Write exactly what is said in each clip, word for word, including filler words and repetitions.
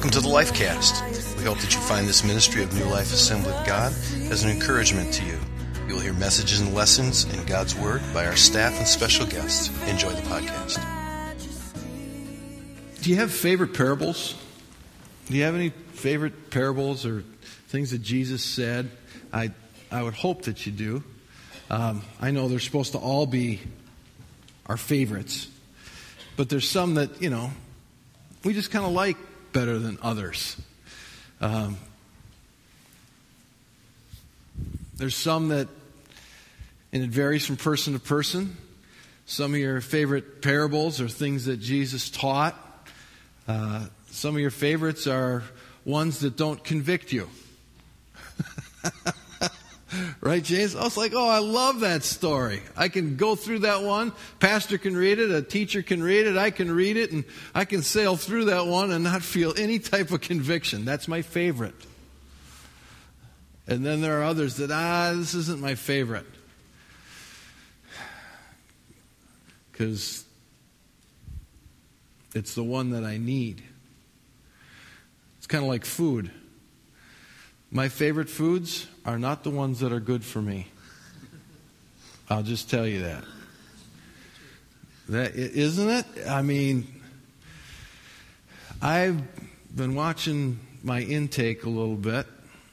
Welcome to the LifeCast. We hope that you find this ministry of New Life Assembly of God as an encouragement to you. You will hear messages and lessons in God's Word by our staff and special guests. Enjoy the podcast. Do you have favorite parables? Do you have any favorite parables or things that Jesus said? I I would hope that you do. Um, I know they're supposed to all be our favorites, but there's some that, you know, we just kind of like better than others. Um, there's some that, and it varies from person to person. Some of your favorite parables are things that Jesus taught. Uh, some of your favorites are ones that don't convict you. Right, James? I was like, oh, I love that story. I can go through that one. Pastor can read it. A teacher can read it. I can read it. And I can sail through that one and not feel any type of conviction. That's my favorite. And then there are others that, ah, this isn't my favorite. Because it's the one that I need. It's kind of like food. My favorite foods are not the ones that are good for me. I'll just tell you that. That isn't it? I mean, I've been watching my intake a little bit,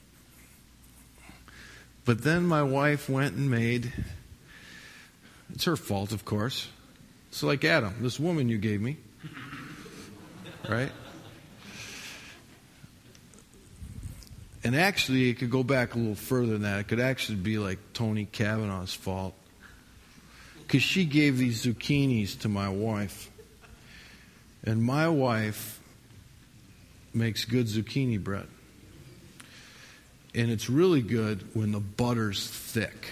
but then my wife went and made, it's her fault, of course. It's like Adam, this woman you gave me, right? And actually, it could go back a little further than that. It could actually be like Tony Kavanaugh's fault. Because she gave these zucchinis to my wife. And my wife makes good zucchini bread. And it's really good when the butter's thick.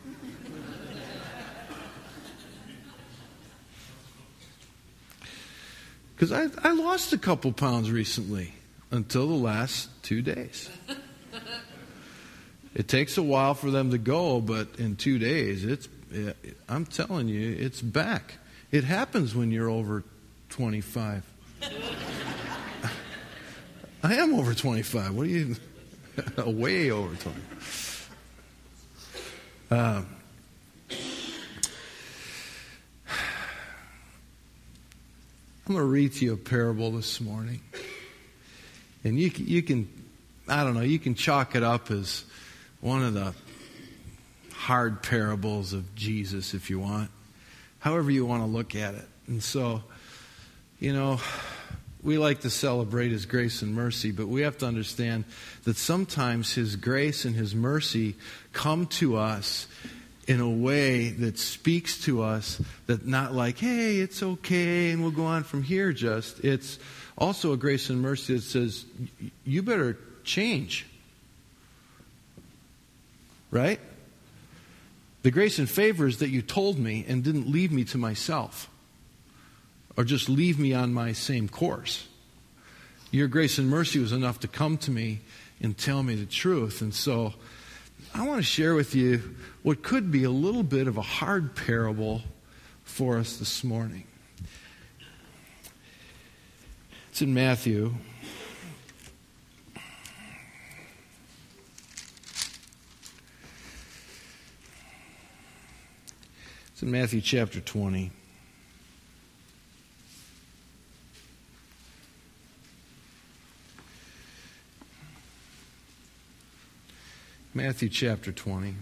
Because I, I lost a couple pounds recently until the last two days. It takes a while for them to go, but in two days, it's, I'm telling you, it's back. It happens when you're over twenty-five. I am over twenty-five. What are you? Way over twenty. Um, I'm going to read to you a parable this morning. And you can, you can, I don't know, you can chalk it up as one of the hard parables of Jesus if you want. However you want to look at it. And so, you know, we like to celebrate His grace and mercy, but we have to understand that sometimes His grace and His mercy come to us in a way that speaks to us, that not like, hey, it's okay and we'll go on from here just. It's also a grace and mercy that says, you better change. Right? The grace and favor is that you told me and didn't leave me to myself. Or just leave me on my same course. Your grace and mercy was enough to come to me and tell me the truth. And so I want to share with you what could be a little bit of a hard parable for us this morning. It's in Matthew. It's in Matthew chapter twenty. Matthew chapter twenty.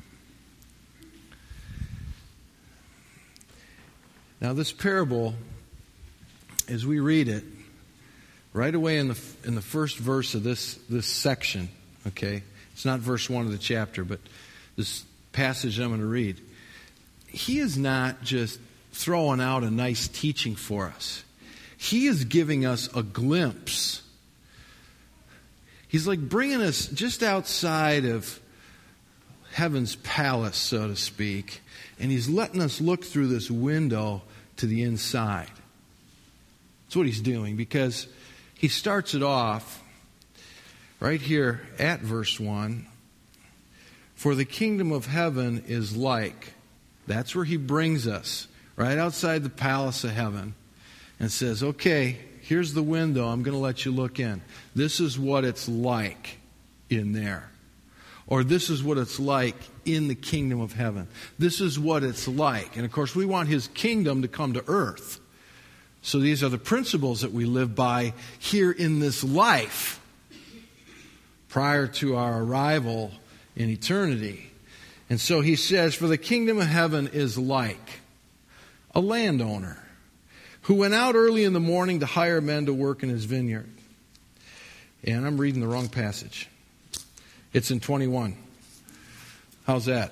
Now this parable, as we read it, right away in the in the first verse of this this section, okay? It's not verse one of the chapter, but this passage I'm going to read. He is not just throwing out a nice teaching for us. He is giving us a glimpse. He's like bringing us just outside of heaven's palace, so to speak, and He's letting us look through this window to the inside. That's what He's doing, because He starts it off right here at verse one. For the kingdom of heaven is like. That's where He brings us, right outside the palace of heaven, and says, okay, Here's the window. I'm going to let you look in. This is what it's like in there. Or this is what it's like in the kingdom of heaven. This is what it's like. And of course, we want His kingdom to come to earth. So these are the principles that we live by here in this life prior to our arrival in eternity. And so he says, for the kingdom of heaven is like a landowner who went out early in the morning to hire men to work in his vineyard. And I'm reading the wrong passage. It's in twenty-one. How's that?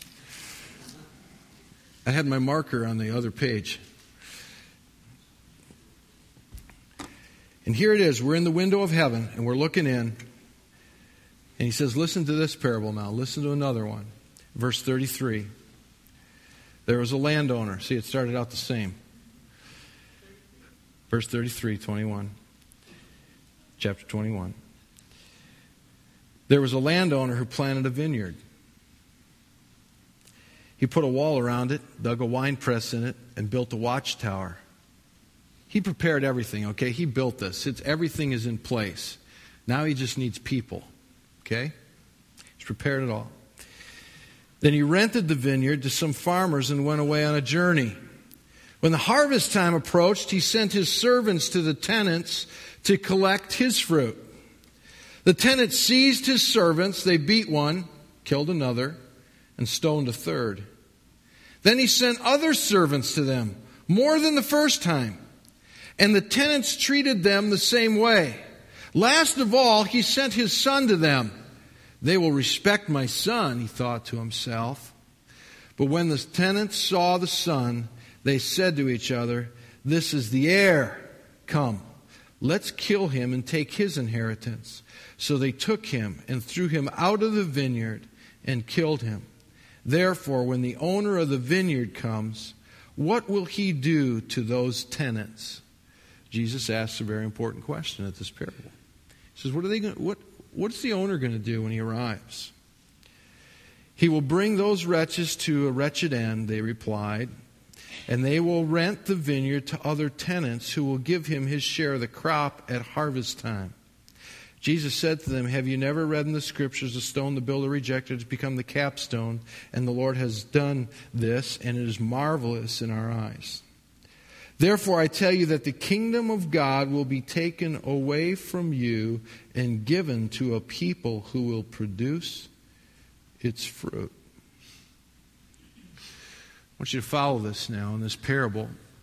I had my marker on the other page. And here it is. We're in the window of heaven, and we're looking in. And he says, listen to this parable now. Listen to another one. Verse thirty-three. There was a landowner. See, it started out the same. Verse thirty-three, twenty-one. Chapter twenty-one. There was a landowner who planted a vineyard. He put a wall around it, dug a wine press in it, and built a watchtower. He prepared everything, okay? He built this. It's, everything is in place. Now he just needs people, okay? He's prepared it all. Then he rented the vineyard to some farmers and went away on a journey. When the harvest time approached, he sent his servants to the tenants to collect his fruit. The tenants seized his servants. They beat one, killed another, and stoned a third. Then he sent other servants to them, more than the first time. And the tenants treated them the same way. Last of all, he sent his son to them. They will respect my son, he thought to himself. But when the tenants saw the son, they said to each other, this is the heir. Come, let's kill him and take his inheritance. So they took him and threw him out of the vineyard and killed him. Therefore, when the owner of the vineyard comes, what will he do to those tenants? Jesus asks a very important question at this parable. He says, what are they going what what's the owner going to do when he arrives? He will bring those wretches to a wretched end, they replied, and they will rent the vineyard to other tenants who will give him his share of the crop at harvest time. Jesus said to them, have you never read in the Scriptures, the stone the builder rejected has become the capstone, and the Lord has done this, and it is marvelous in our eyes. Therefore I tell you that the kingdom of God will be taken away from you and given to a people who will produce its fruit. I want you to follow this now in this parable.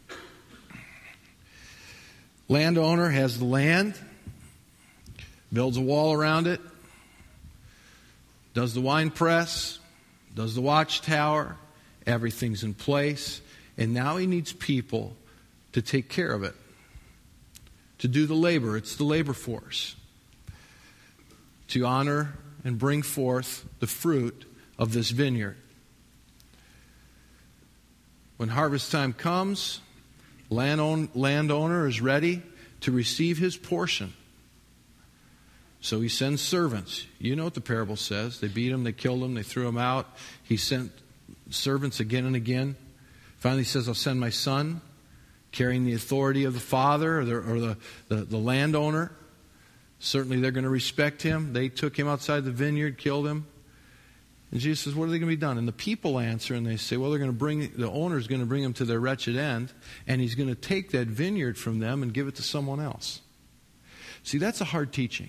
Landowner has the land, builds a wall around it, does the wine press, does the watchtower, everything's in place, and now he needs people to take care of it, to do the labor. It's the labor force, to honor and bring forth the fruit of this vineyard. When harvest time comes, landowner is ready to receive his portion. So he sends servants. You know what the parable says. They beat him, they killed him, they threw him out. He sent servants again and again. Finally he says, I'll send my son, carrying the authority of the father or the, or the, the, the landowner. Certainly they're going to respect him. They took him outside the vineyard, killed him. And Jesus says, what are they going to be done? And the people answer and they say, well, they're going to bring, the owner's going to bring them to their wretched end, and he's going to take that vineyard from them and give it to someone else. See, that's a hard teaching.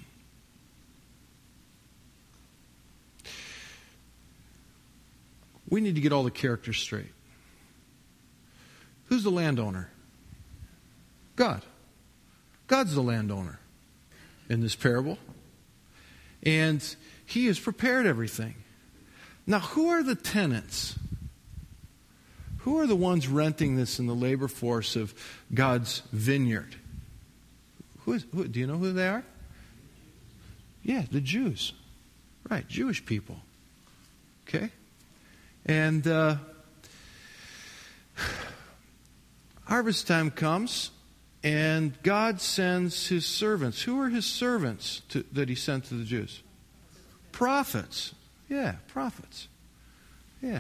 We need to get all the characters straight. Who's the landowner? God. God's the landowner in this parable. And he has prepared everything. Now, who are the tenants? Who are the ones renting this in the labor force of God's vineyard? Who is, who, do you know who they are? Yeah, the Jews. Right, Jewish people. Okay? And uh, harvest time comes, and God sends his servants. Who are his servants to, that he sent to the Jews? Prophets. Yeah, prophets. Yeah,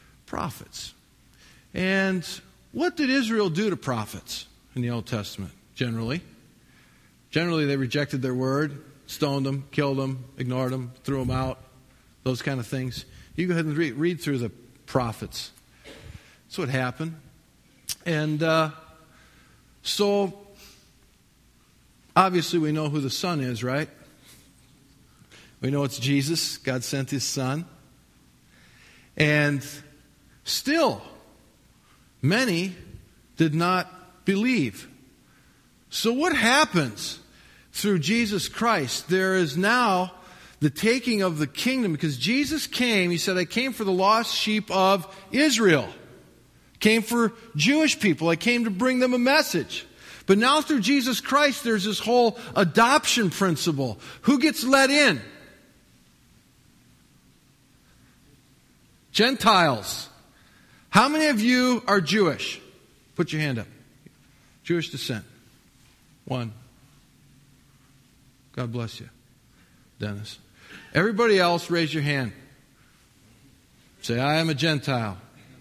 prophets. And what did Israel do to prophets in the Old Testament? generally. Generally, they rejected their word, stoned them, killed them, ignored them, threw them out, those kind of things. You go ahead and read, read through the prophets. That's what happened. And uh, so, obviously, we know who the Son is, right? We know it's Jesus. God sent His Son. And still, many did not believe. So what happens through Jesus Christ? There is now the taking of the kingdom, because Jesus came, He said, I came for the lost sheep of Israel. Came for Jewish people. I came to bring them a message. But now through Jesus Christ, there's this whole adoption principle. Who gets let in? Gentiles. How many of you are Jewish? Put your hand up. Jewish descent. One. God bless you, Dennis. Everybody else, raise your hand. Say, I am a Gentile.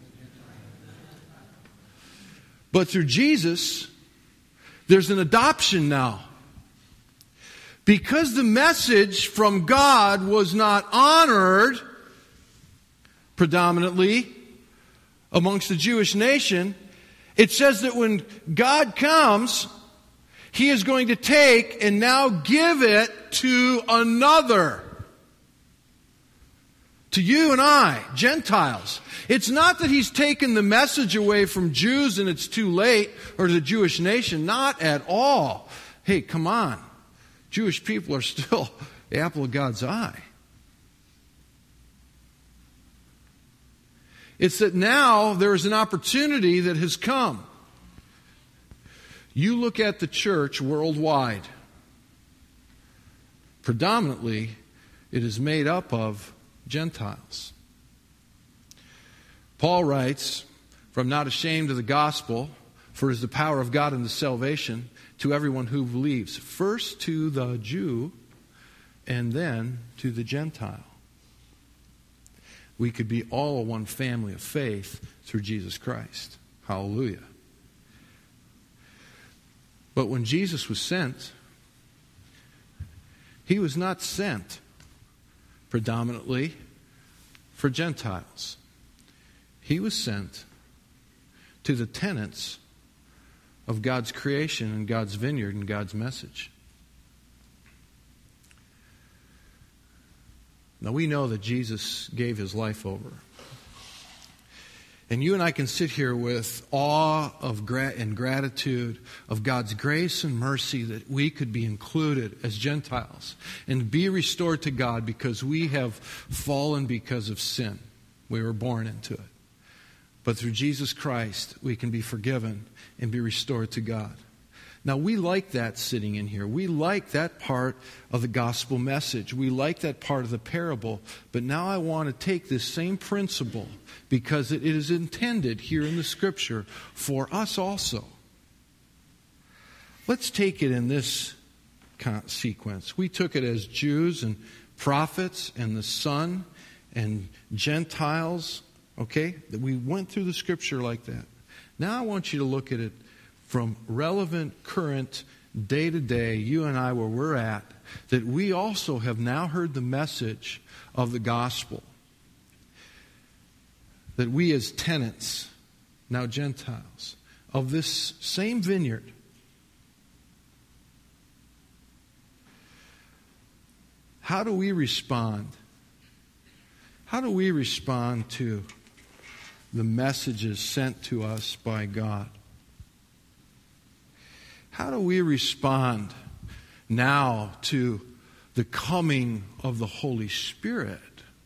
But through Jesus, there's an adoption now. Because the message from God was not honored predominantly amongst the Jewish nation, it says that when God comes, He is going to take and now give it to another. To you and I, Gentiles. It's not that He's taken the message away from Jews and it's too late, or the Jewish nation. Not at all. Hey, come on. Jewish people are still the apple of God's eye. It's that now there is an opportunity that has come. You look at the church worldwide. Predominantly, it is made up of Gentiles. Paul writes, for I'm not ashamed of the gospel, for it is the power of God unto salvation to everyone who believes. First to the Jew, and then to the Gentile. We could be all one family of faith through Jesus Christ. Hallelujah. But when Jesus was sent, He was not sent predominantly for Gentiles. He was sent to the tenants of God's creation and God's vineyard and God's message. Now we know that Jesus gave His life over. And you and I can sit here with awe of gra- and gratitude of God's grace and mercy that we could be included as Gentiles and be restored to God because we have fallen because of sin. We were born into it. But through Jesus Christ, we can be forgiven and be restored to God. Now, we like that sitting in here. We like that part of the gospel message. We like that part of the parable. But now I want to take this same principle, because it is intended here in the Scripture for us also. Let's take it in this sequence. We took it as Jews and prophets and the Son and Gentiles. Okay? We went through the Scripture like that. Now I want you to look at it from relevant, current, day-to-day, you and I, where we're at, that we also have now heard the message of the gospel. That we as tenants, now Gentiles, of this same vineyard, how do we respond? How do we respond to the messages sent to us by God? How do we respond now to the coming of the Holy Spirit?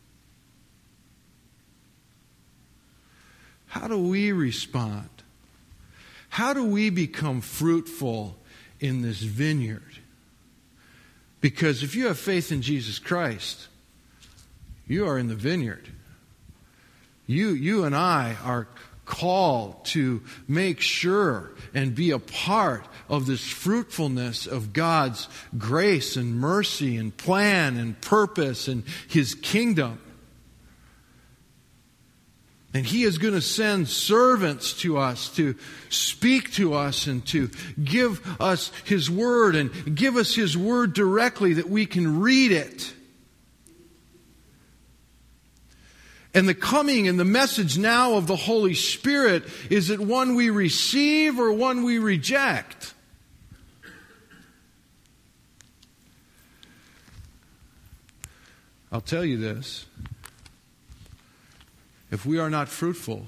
How do we respond? How do we become fruitful in this vineyard? Because if you have faith in Jesus Christ, you are in the vineyard. You, you and I are called to make sure and be a part of this fruitfulness of God's grace and mercy and plan and purpose and His kingdom. And He is going to send servants to us to speak to us and to give us His Word and give us His Word directly that we can read it. And the coming and the message now of the Holy Spirit, is it one we receive or one we reject? I'll tell you this. If we are not fruitful,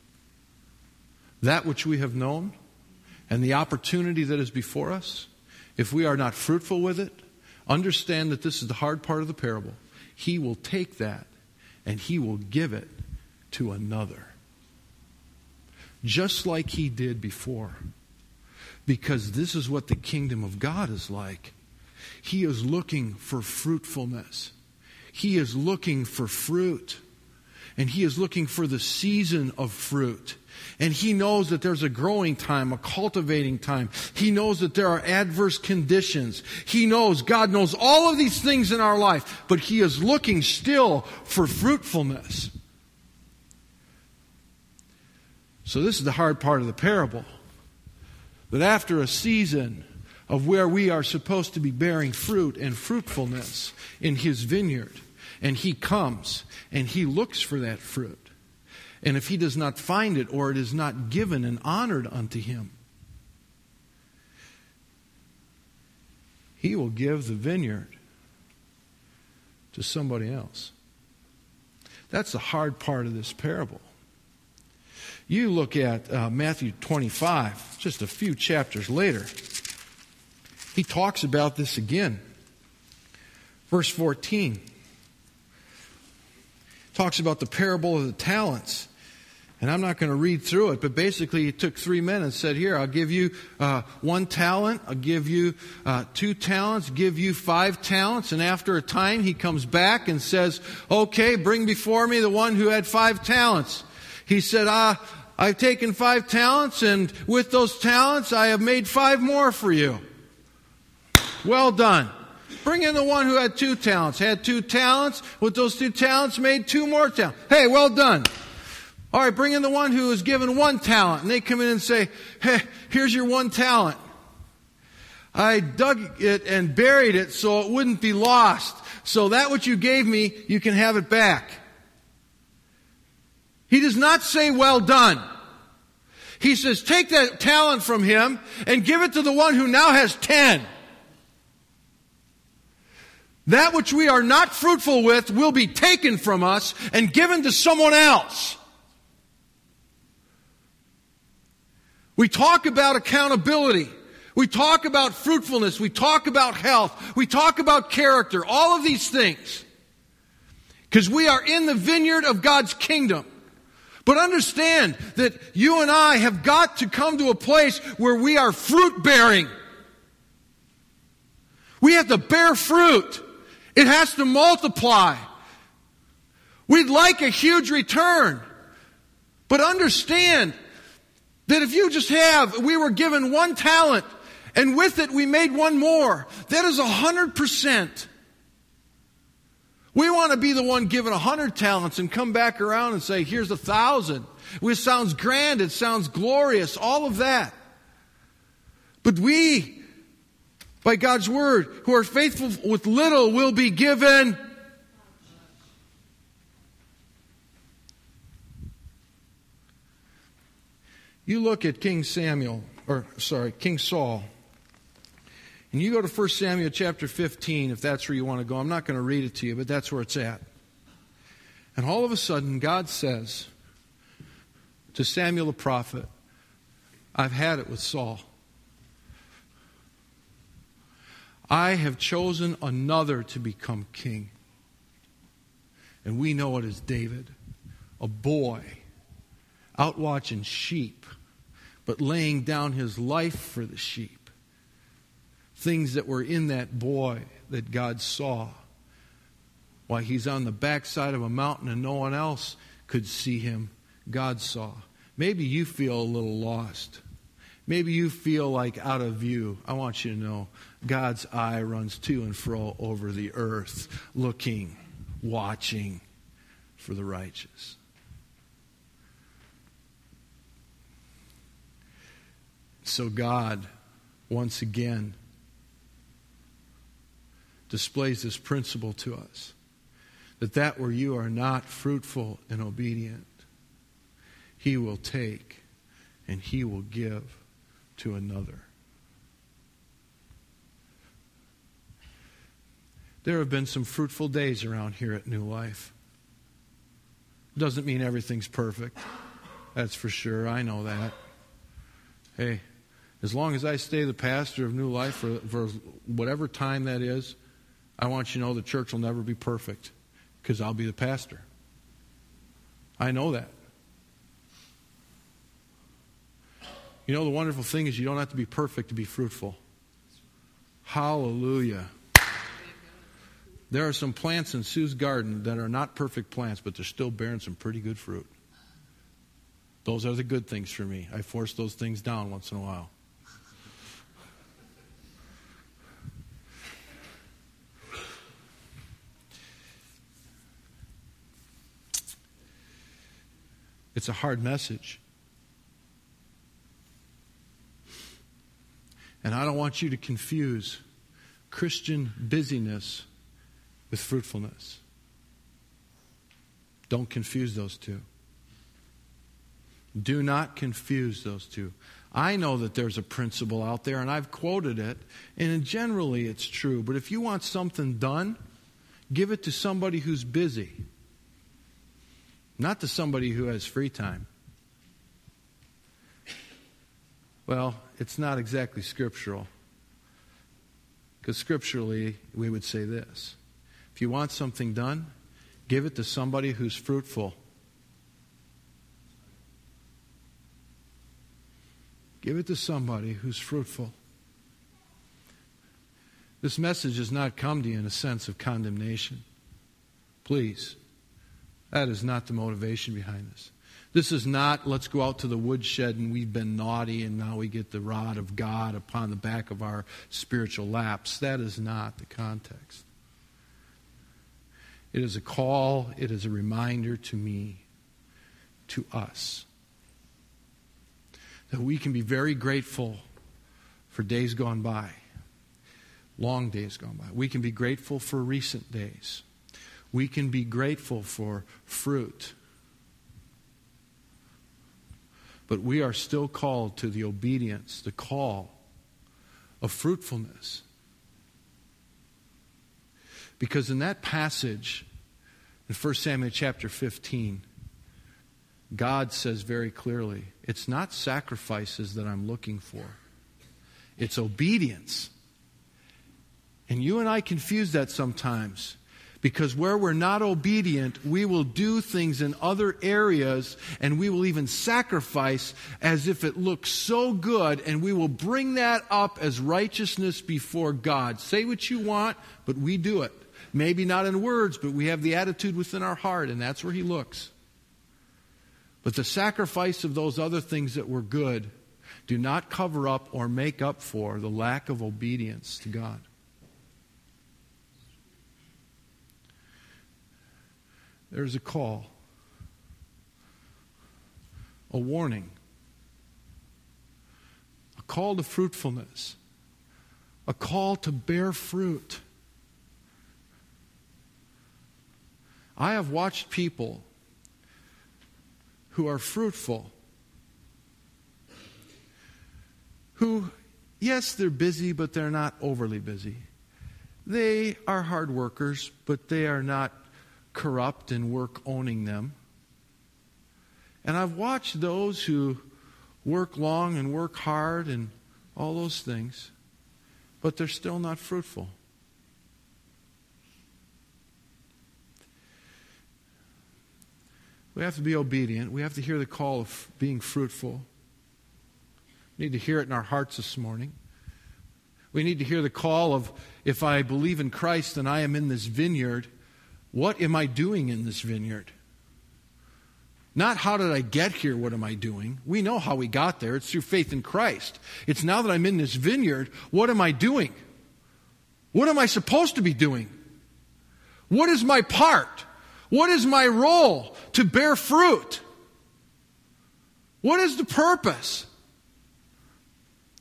that which we have known and the opportunity that is before us, if we are not fruitful with it, understand that this is the hard part of the parable. He will take that and He will give it to another. Just like He did before. Because this is what the kingdom of God is like. He is looking for fruitfulness. He is looking for fruit. And He is looking for the season of fruit. And He knows that there's a growing time, a cultivating time. He knows that there are adverse conditions. He knows, God knows all of these things in our life. But He is looking still for fruitfulness. So this is the hard part of the parable. That after a season of where we are supposed to be bearing fruit and fruitfulness in His vineyard, and He comes and He looks for that fruit. And if He does not find it, or it is not given and honored unto Him, He will give the vineyard to somebody else. That's the hard part of this parable. You look at uh, Matthew twenty-five, just a few chapters later. He talks about this again. Verse fourteen. Talks about the parable of the talents. And I'm not going to read through it, but basically He took three men and said, here, I'll give you uh, one talent, I'll give you uh, two talents, give you five talents. And after a time, He comes back and says, okay, bring before me the one who had five talents. He said, ah, I've taken five talents, and with those talents, I have made five more for you. Well done. Bring in the one who had two talents. Had two talents. With those two talents, made two more talents. Hey, well done. All right, bring in the one who was given one talent. And they come in and say, hey, here's your one talent. I dug it and buried it so it wouldn't be lost. So that which you gave me, you can have it back. He does not say, well done. He says, take that talent from him and give it to the one who now has ten. That which we are not fruitful with will be taken from us and given to someone else. We talk about accountability. We talk about fruitfulness. We talk about health. We talk about character. All of these things. Because we are in the vineyard of God's kingdom. But understand that you and I have got to come to a place where we are fruit bearing. We have to bear fruit. It has to multiply. We'd like a huge return. But understand that if you just have, we were given one talent, and with it we made one more, that is a hundred percent. We want to be the one given a hundred talents and come back around and say, here's a thousand. It sounds grand, it sounds glorious, all of that. But we, by God's word, who are faithful with little will be given. You look at King Samuel, or sorry, King Saul, and you go to First Samuel chapter fifteen, if that's where you want to go. I'm not going to read it to you, but that's where it's at. And all of a sudden, God says to Samuel the prophet, I've had it with Saul. I have chosen another to become king. And we know it as David, a boy, out watching sheep, but laying down his life for the sheep. Things that were in that boy that God saw. While he's on the backside of a mountain and no one else could see him, God saw. Maybe you feel a little lost. Maybe you feel like out of view. I want you to know God's eye runs to and fro over the earth, looking, watching for the righteous. so God, once again, displays this principle to us, that that where you are not fruitful and obedient, He will take and He will give to another. There have been some fruitful days around here at New Life. Doesn't mean everything's perfect. That's for sure. I know that. Hey, as long as I stay the pastor of New Life for, for whatever time that is, I want you to know the church will never be perfect because I'll be the pastor. I know that. You know, the wonderful thing is you don't have to be perfect to be fruitful. Hallelujah. There are some plants in Sue's garden that are not perfect plants, but they're still bearing some pretty good fruit. Those are the good things for me. I force those things down once in a while. It's a hard message. And I don't want you to confuse Christian busyness with fruitfulness. Don't confuse those two. Do not confuse those two. I know that there's a principle out there, and I've quoted it, and generally it's true. But if you want something done, give it to somebody who's busy, not to somebody who has free time. Well, it's not exactly scriptural, because scripturally we would say this: if you want something done, give it to somebody who's fruitful. Give it to somebody who's fruitful. This message has not come to you in a sense of condemnation. Please. That is not the motivation behind this. This is not, let's go out to the woodshed and we've been naughty and now we get the rod of God upon the back of our spiritual laps. That is not the context. It is a call, it is a reminder to me, to us, that we can be very grateful for days gone by, long days gone by. We can be grateful for recent days. We can be grateful for fruit. But we are still called to the obedience, the call of fruitfulness. Because in that passage, in First Samuel chapter fifteen, God says very clearly, it's not sacrifices that I'm looking for. It's obedience. And you and I confuse that sometimes. Because where we're not obedient, we will do things in other areas, and we will even sacrifice as if it looks so good, and we will bring that up as righteousness before God. Say what you want, but we do it. Maybe not in words, but we have the attitude within our heart, and that's where He looks. But the sacrifice of those other things that were good do not cover up or make up for the lack of obedience to God. There's a call, a warning, a call to fruitfulness, a call to bear fruit. I have watched people who are fruitful, who, yes, they're busy, but they're not overly busy. They are hard workers, but they are not corrupt and work owning them. And I've watched those who work long and work hard and all those things, but they're still not fruitful. We have to be obedient. We have to hear the call of being fruitful. We need to hear it in our hearts this morning. We need to hear the call of, if I believe in Christ and I am in this vineyard, what am I doing in this vineyard? Not how did I get here, what am I doing? We know how we got there. It's through faith in Christ. It's now that I'm in this vineyard, what am I doing? What am I supposed to be doing? What is my part? What is my role to bear fruit? What is the purpose?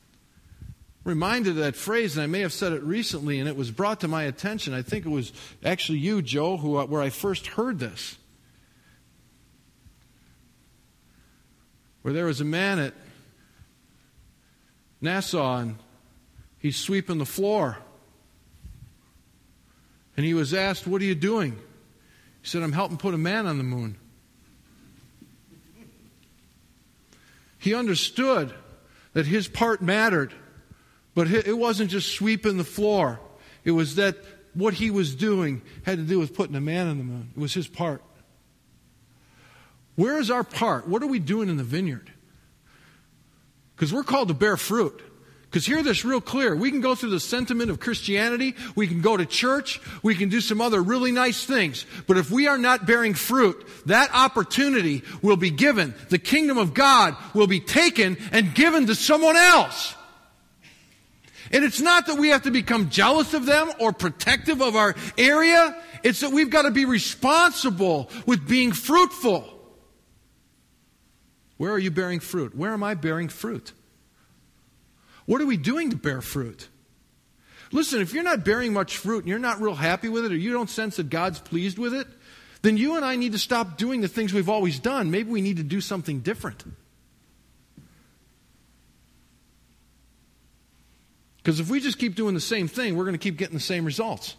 reminded of that phrase, and I may have said it recently, and it was brought to my attention. I think it was actually you, Joe, who where I first heard this. Where there was a man at Nassau, and he's sweeping the floor. And he was asked, "What are you doing?" He said, "I'm helping put a man on the moon." He understood that his part mattered, but it wasn't just sweeping the floor. It was that what he was doing had to do with putting a man on the moon. It was his part. Where is our part? What are we doing in the vineyard? Because we're called to bear fruit. Because hear this real clear. We can go through the sentiment of Christianity. We can go to church. We can do some other really nice things. But if we are not bearing fruit, that opportunity will be given. The kingdom of God will be taken and given to someone else. And it's not that we have to become jealous of them or protective of our area. It's that we've got to be responsible with being fruitful. Where are you bearing fruit? Where am I bearing fruit? What are we doing to bear fruit? Listen, if you're not bearing much fruit and you're not real happy with it, or you don't sense that God's pleased with it, then you and I need to stop doing the things we've always done. Maybe we need to do something different. Because if we just keep doing the same thing, we're going to keep getting the same results.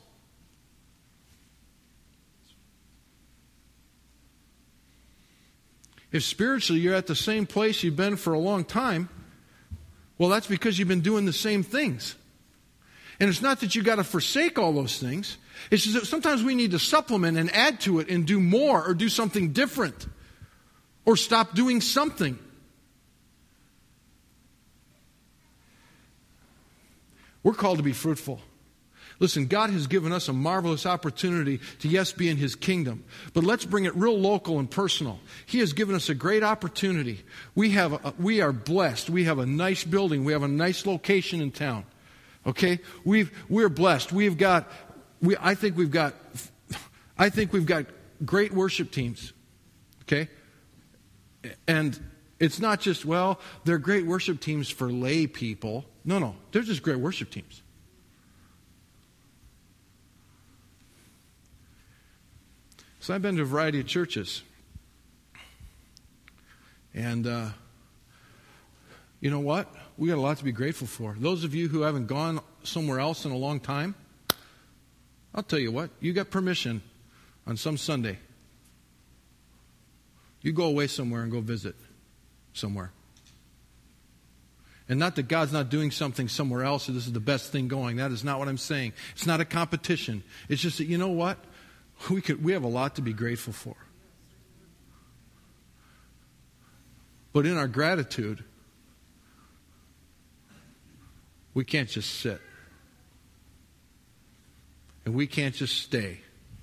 If spiritually you're at the same place you've been for a long time, well, that's because you've been doing the same things. And it's not that you've got to forsake all those things. It's just that sometimes we need to supplement and add to it and do more or do something different. Or stop doing something. We're called to be fruitful. Listen, God has given us a marvelous opportunity to, yes, be in His kingdom. But let's bring it real local and personal. He has given us a great opportunity. We have, a, we are blessed. We have a nice building. We have a nice location in town. Okay? We've, we're blessed. We've got, we, I think we've got, I think we've got great worship teams. Okay? And it's not just, well, they're great worship teams for lay people. No, no. They're just great worship teams. So I've been to a variety of churches. And uh, you know what? We got a lot to be grateful for. Those of you who haven't gone somewhere else in a long time, I'll tell you what. You got permission on some Sunday. You go away somewhere and go visit somewhere. And not that God's not doing something somewhere else, or this is the best thing going. That is not what I'm saying. It's not a competition. It's just that, you know what? We could, we have a lot to be grateful for. But in our gratitude, we can't just sit. And we can't just stay.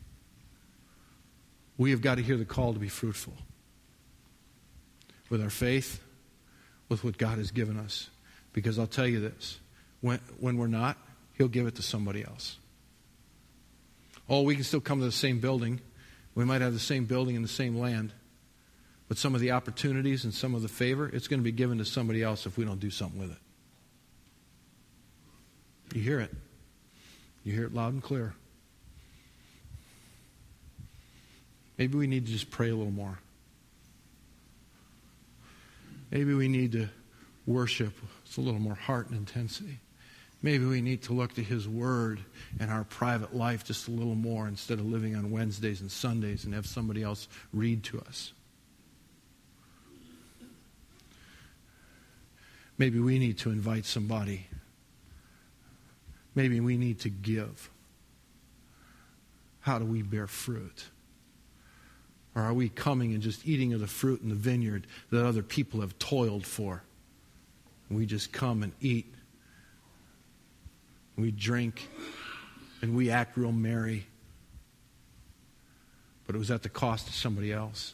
We have got to hear the call to be fruitful. With our faith, with what God has given us. Because I'll tell you this, when, when we're not, He'll give it to somebody else. Oh, we can still come to the same building. We might have the same building and the same land. But some of the opportunities and some of the favor, it's going to be given to somebody else if we don't do something with it. You hear it. You hear it loud and clear. Maybe we need to just pray a little more. Maybe we need to worship with a little more heart and intensity. Maybe we need to look to His Word in our private life just a little more instead of living on Wednesdays and Sundays and have somebody else read to us. Maybe we need to invite somebody. Maybe we need to give. How do we bear fruit? Or are we coming and just eating of the fruit in the vineyard that other people have toiled for? And we just come and eat. We drink and we act real merry. But it was at the cost of somebody else.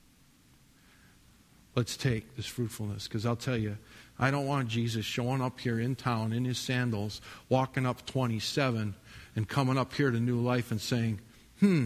Let's take this fruitfulness, because I'll tell you, I don't want Jesus showing up here in town in His sandals, walking up twenty-seven and coming up here to New Life and saying, hmm,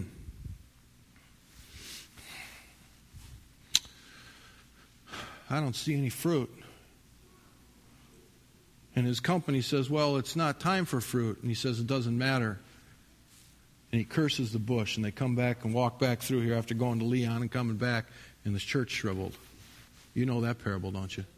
I don't see any fruit. And his company says, well, it's not time for fruit. And he says, it doesn't matter. And he curses the bush. And they come back and walk back through here after going to Leon and coming back, and the church shriveled. You know that parable, don't you?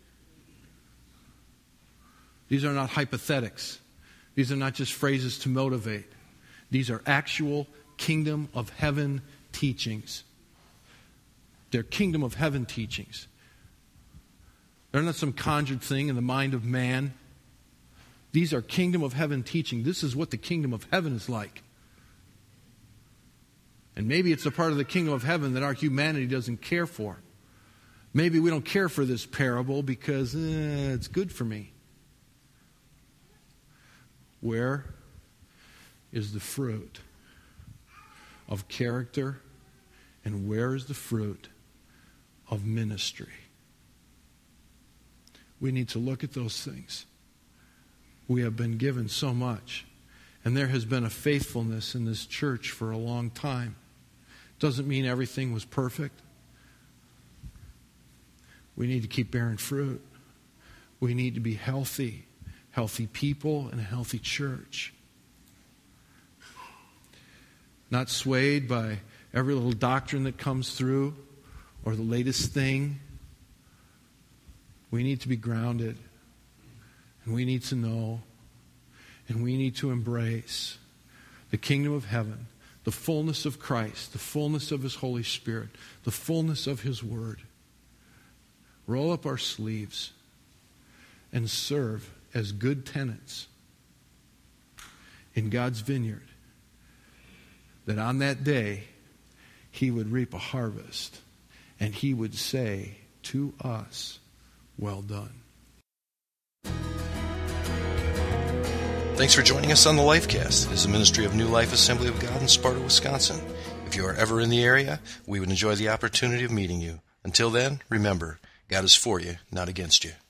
These are not hypothetics. These are not just phrases to motivate. These are actual kingdom of heaven teachings. They're kingdom of heaven teachings. They're not some conjured thing in the mind of man. These are kingdom of heaven teaching. This is what the kingdom of heaven is like. And maybe it's a part of the kingdom of heaven that our humanity doesn't care for. Maybe we don't care for this parable because eh, it's good for me. Where is the fruit of character, and where is the fruit of ministry? We need to look at those things. We have been given so much, and there has been a faithfulness in this church for a long time. Doesn't mean everything was perfect. We need to keep bearing fruit. We need to be healthy, healthy people and a healthy church. Not swayed by every little doctrine that comes through or the latest thing. We need to be grounded, and we need to know, and we need to embrace the kingdom of heaven, the fullness of Christ, the fullness of His Holy Spirit, the fullness of His Word. Roll up our sleeves and serve as good tenants in God's vineyard, that on that day He would reap a harvest and He would say to us, well done. Thanks for joining us on the Lifecast. It is a ministry of New Life Assembly of God in Sparta, Wisconsin. If you are ever in the area, we would enjoy the opportunity of meeting you. Until then, remember, God is for you, not against you.